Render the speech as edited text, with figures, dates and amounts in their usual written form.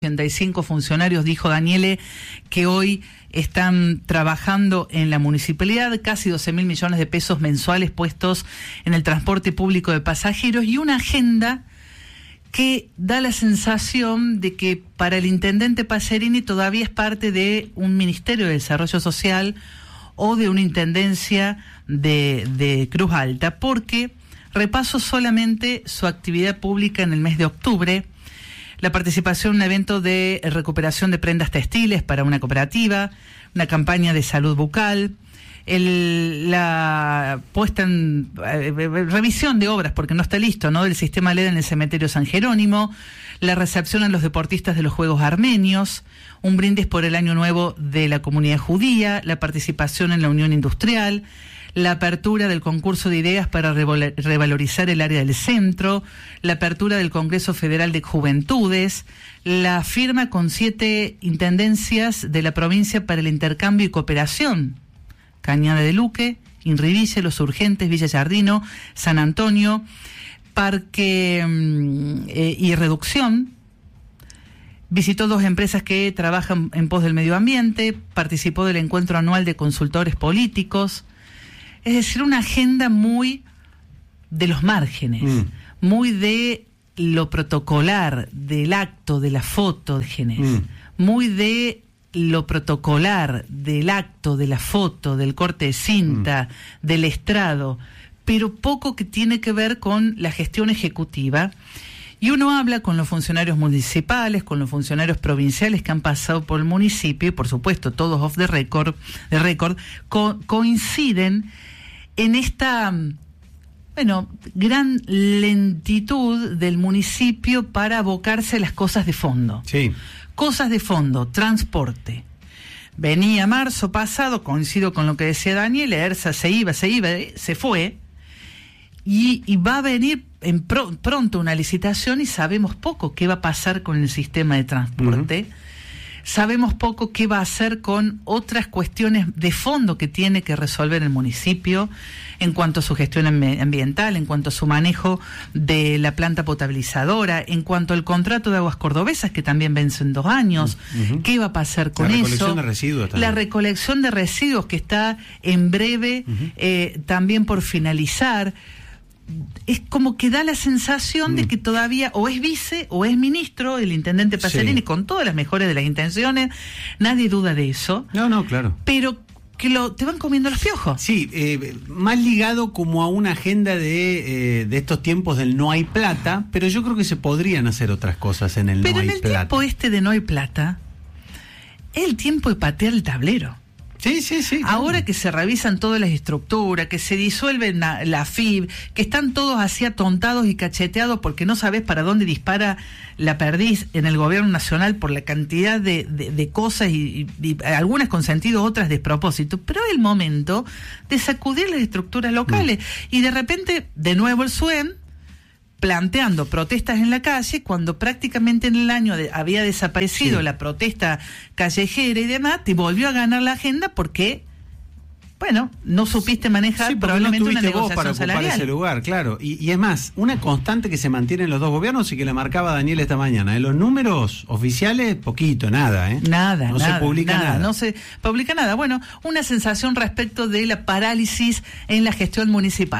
85 funcionarios, dijo Daniele, que hoy están trabajando en la municipalidad, casi 12.000 millones de pesos mensuales puestos en el transporte público de pasajeros y una agenda que da la sensación de que para el intendente Pacerini todavía es parte de un Ministerio de Desarrollo Social o de una intendencia de Cruz Alta, porque repaso solamente su actividad pública en el mes de octubre. La participación en un evento de recuperación de prendas textiles para una cooperativa, una campaña de salud bucal, la puesta en revisión de obras, porque no está listo, ¿no?, del sistema LED en el cementerio San Jerónimo, la recepción a los deportistas de los Juegos Armenios, un brindis por el Año Nuevo de la comunidad judía, la participación en la Unión Industrial, la apertura del concurso de ideas para revalorizar el área del centro, la apertura del Congreso Federal de Juventudes, la firma con 7 intendencias de la provincia para el intercambio y cooperación: Cañada de Luque, Inriville, Los Urgentes, Villa Yardino, San Antonio, Parque y Reducción. Visitó 2 empresas que trabajan en pos del medio ambiente, participó del encuentro anual de consultores políticos. Es decir, una agenda muy de los márgenes, muy de lo protocolar, del acto, de la foto de Génesis, muy de lo protocolar, del acto, de la foto, del corte de cinta, del estrado, pero poco que tiene que ver con la gestión ejecutiva. Y uno habla con los funcionarios municipales, con los funcionarios provinciales que han pasado por el municipio, y por supuesto todos off the record, coinciden en esta, gran lentitud del municipio para abocarse a las cosas de fondo. Sí. Cosas de fondo, transporte. Venía marzo pasado, coincido con lo que decía Daniel, ERSA se fue, y va a venir pronto una licitación y sabemos poco qué va a pasar con el sistema de transporte. Sabemos poco qué va a hacer con otras cuestiones de fondo que tiene que resolver el municipio en cuanto a su gestión ambiental, en cuanto a su manejo de la planta potabilizadora, en cuanto al contrato de aguas cordobesas que también vence en 2 años. ¿Qué va a pasar con eso? La recolección de residuos también. La recolección de residuos que está en breve también por finalizar. Es como que da la sensación de que todavía o es vice o es ministro el intendente Pacerini, con todas las mejores de las intenciones, nadie duda de eso. No, claro. Pero que te van comiendo los piojos. Sí, más ligado como a una agenda de estos tiempos del no hay plata, pero yo creo que se podrían hacer otras cosas en el no hay plata. Pero en el tiempo de no hay plata, es el tiempo de patear el tablero. Sí. Ahora que se revisan todas las estructuras, que se disuelven la FIB, que están todos así atontados y cacheteados porque no sabes para dónde dispara la perdiz en el gobierno nacional por la cantidad de cosas y algunas con sentido, otras despropósito. Pero es el momento de sacudir las estructuras locales. Y de repente, de nuevo el SUEM, planteando protestas en la calle, cuando prácticamente en el año había desaparecido la protesta callejera y demás, te volvió a ganar la agenda porque, no supiste manejar probablemente una negociación para salarial. Ocupar ese lugar, claro. Y es más, una constante que se mantiene en los dos gobiernos y que la marcaba Daniel esta mañana. En los números oficiales, poquito, nada, No se publica nada. No se publica nada. Bueno, una sensación respecto de la parálisis en la gestión municipal.